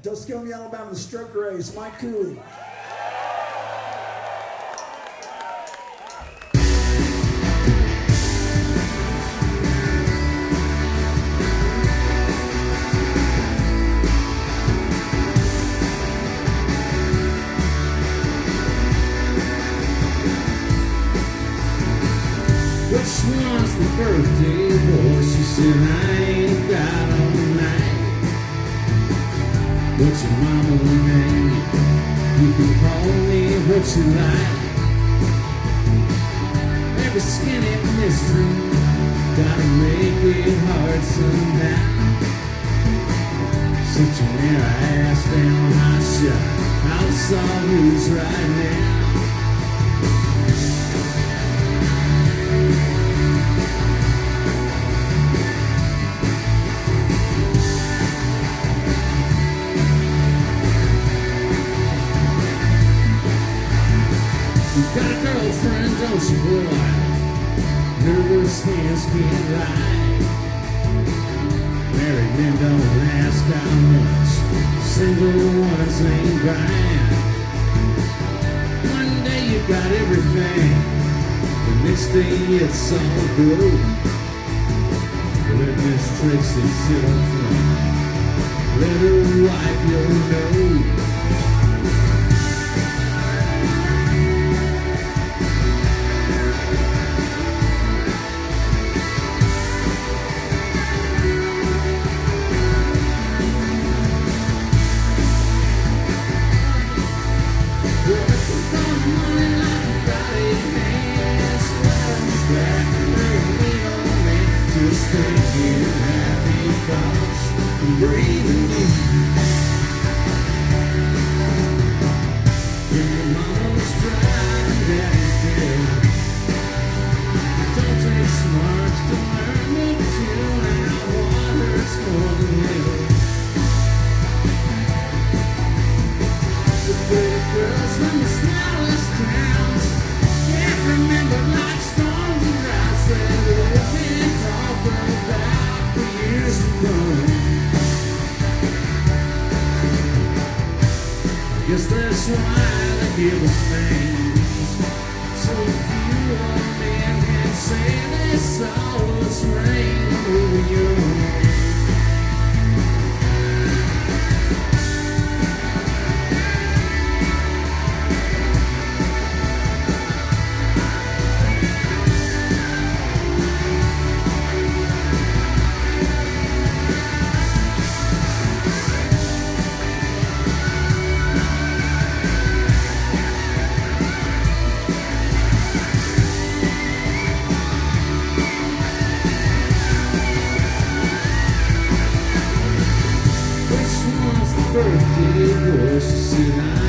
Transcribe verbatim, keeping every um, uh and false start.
Tuscaloosa, Alabama, the stroke race, Mike Cooley. Which one's the birthday boy? She said, I ain't got all night. But your mama and daddy, you can call me what you like. Every skinny mystery gotta make it hard somehow. Sit your narrow ass down, hot shot. I'll solve who's right now. Got a girlfriend, don't you, boy? Nervous hands can't lie. Married men don't ask how much. Single ones ain't buying. One day you got everything, the next day it's all broke. Let Miss Tracy sit up front. Let her wipe your nose. Just thinking happy thoughts, breathing in. When your mama's driving, daddy's dead. Don't take smarts to learn me tune out what hurts more than hell. The pretty girls from the smallest towns can't remember like storms and droughts that have been about for years to come. I guess that's why they give us names. So few old men can say they saw us rain when we were young. Birthday boy, she said,